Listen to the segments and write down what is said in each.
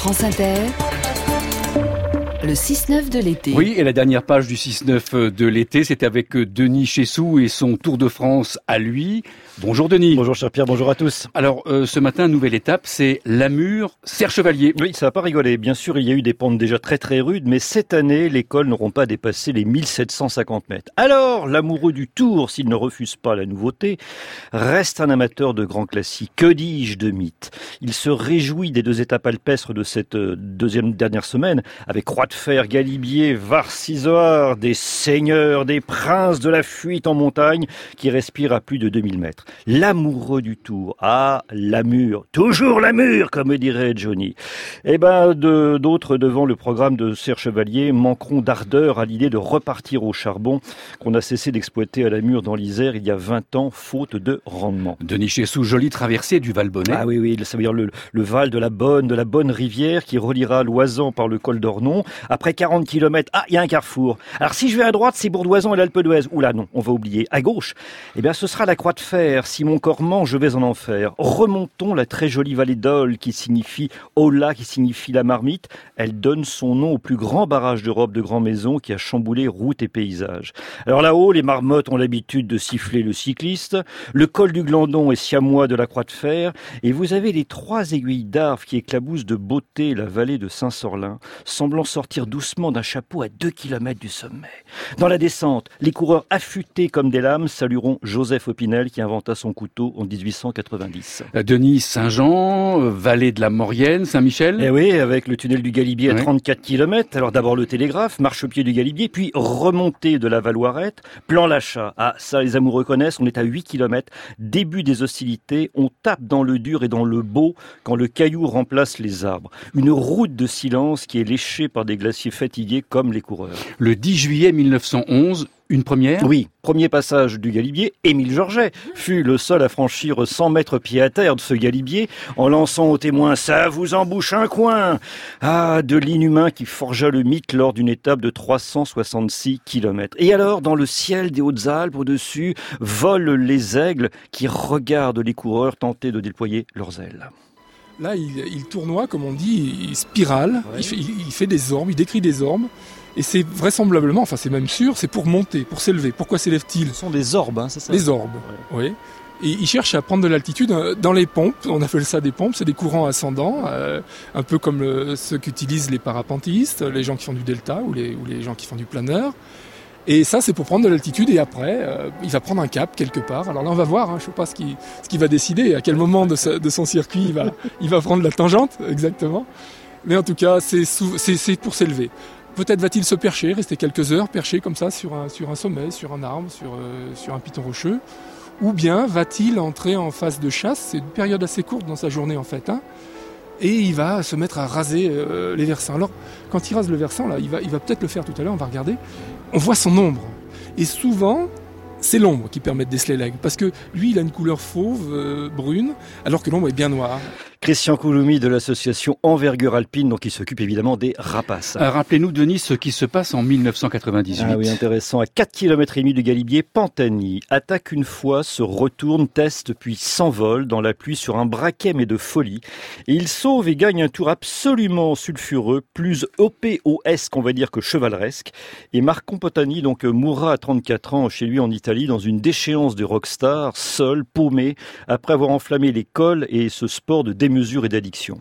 France Inter, le 6-9 de l'été. Oui, et la dernière page du 6-9 de l'été, c'était avec Denis Chessou et son Tour de France à lui. Bonjour Denis. Bonjour cher Pierre, bonjour à tous. Alors ce matin, nouvelle étape, c'est Lamure, Serre-Chevalier. Oui, ça va pas rigoler. Bien sûr, il y a eu des pentes déjà très très rudes, mais cette année, les cols n'auront pas dépassé les 1750 mètres. Alors, l'amoureux du Tour, s'il ne refuse pas la nouveauté, reste un amateur de grands classiques. Que dis-je de mythes? Il se réjouit des deux étapes alpestres de cette dernière semaine, avec Croix de Fer, Galibier, Var-Cisoire, des seigneurs, des princes de la fuite en montagne qui respirent à plus de 2000 mètres. L'amoureux du Tour, Lamure, toujours Lamure, comme dirait Johnny. Eh ben, d'autres devant le programme de Serre-Chevalier manqueront d'ardeur à l'idée de repartir au charbon qu'on a cessé d'exploiter à Lamure dans l'Isère il y a 20 ans, faute de rendement. Denis Chessou, jolie traversée du Val-Bonnet. Ah oui, ça veut dire le Val de la bonne rivière qui reliera Loisan par le col d'Ornon. Après 40 km, il y a un carrefour. Alors si je vais à droite, c'est Bourdoisan et l'Alpe d'Huez. Oula, non, on va oublier. À gauche, eh bien, ce sera la Croix de Fer. Si mon corps ment, je vais en enfer. Remontons la très jolie vallée d'Ol, qui signifie Ola, qui signifie la marmite. Elle donne son nom au plus grand barrage d'Europe de Grand Maison qui a chamboulé routes et paysages. Alors là-haut, les marmottes ont l'habitude de siffler le cycliste. Le col du Glandon est siamois de la Croix de Fer. Et vous avez les 3 aiguilles d'Arve qui éclaboussent de beauté la vallée de Saint-Sorlin, semblant sortir doucement d'un chapeau à 2 km du sommet. Dans la descente, les coureurs affûtés comme des lames salueront Joseph Opinel qui inventa son couteau en 1890. Denis, Saint-Jean, vallée de la Maurienne, Saint-Michel. Eh oui, avec le tunnel du Galibier à 34 km. Alors d'abord le télégraphe, marchepied du Galibier, puis remontée de la Valloirette, plan Lachat. Ça les amoureux connaissent, on est à 8 km. Début des hostilités, on tape dans le dur et dans le beau quand le caillou remplace les arbres. Une route de silence qui est léchée par des glaciers fatigués comme les coureurs. Le 10 juillet 1911, une première ? Oui, premier passage du Galibier, Émile Georget fut le seul à franchir 100 mètres pied à terre de ce Galibier en lançant aux témoins « Ça vous embouche un coin !» de l'inhumain qui forgea le mythe lors d'une étape de 366 km. Et alors, dans le ciel des Hautes-Alpes, au-dessus, volent les aigles qui regardent les coureurs tenter de déployer leurs ailes. Là, il tournoie, comme on dit, il spirale, ouais. il fait des orbes, il décrit des orbes. Et c'est vraisemblablement, enfin c'est même sûr, c'est pour monter, pour s'élever. Pourquoi s'élève-t-il ? Ce sont des orbes, c'est ça ? Des orbes, oui. Et il cherche à prendre de l'altitude dans les pompes, on appelle ça des pompes, c'est des courants ascendants, un peu comme ceux qu'utilisent les parapentistes, les gens qui font du delta ou les gens qui font du planeur. Et ça, c'est pour prendre de l'altitude et après, il va prendre un cap quelque part. Alors là, on va voir, je ne sais pas ce qu'il va décider, à quel moment de son circuit il va prendre la tangente, exactement. Mais en tout cas, c'est pour s'élever. Peut-être va-t-il se percher, rester quelques heures perché comme ça sur un sommet, sur un arbre, sur un piton rocheux. Ou bien va-t-il entrer en phase de chasse, c'est une période assez courte dans sa journée en fait, et il va se mettre à raser les versants. Alors, quand il rase le versant, là, il va peut-être le faire tout à l'heure, on va regarder. On voit son ombre. Et souvent, c'est l'ombre qui permet de déceler l'aigle. Parce que lui, il a une couleur fauve, brune, alors que l'ombre est bien noire. Christian Couloumi de l'association Envergure Alpine, donc qui s'occupe évidemment des rapaces. Rappelez-nous, Denis, ce qui se passe en 1998. Ah oui, intéressant. À 4 km et demi du Galibier, Pantani attaque une fois, se retourne, teste, puis s'envole dans la pluie sur un braquet mais de folie. Et il sauve et gagne un tour absolument sulfureux, plus OPOS qu'on va dire que chevaleresque. Et Marco Pantani donc mourra à 34 ans chez lui en Italie dans une déchéance de rockstar, seul, paumé, après avoir enflammé les cols et ce sport de démesure et d'addiction.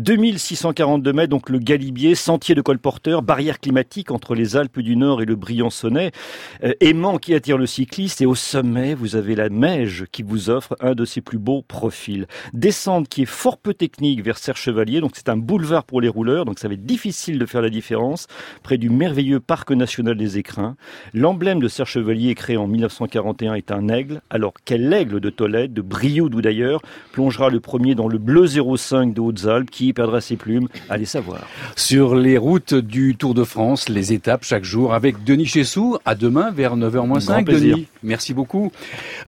2642 mètres, donc le Galibier, sentier de colporteur, barrière climatique entre les Alpes du Nord et le Briançonnais, aimant qui attire le cycliste, et au sommet, vous avez la Meige qui vous offre un de ses plus beaux profils. Descente qui est fort peu technique vers Serre-Chevalier, donc c'est un boulevard pour les rouleurs, donc ça va être difficile de faire la différence, près du merveilleux parc national des Écrins. L'emblème de Serre-Chevalier créé en 1941 est un aigle, alors quel aigle de Tolède, de Brioude ou d'ailleurs, plongera le premier dans le bleu 05 de Hautes-Alpes, qui perdra ses plumes, allez savoir. Sur les routes du Tour de France, les étapes chaque jour avec Denis Chessou. À demain vers 9h moins 5. Denis, merci beaucoup.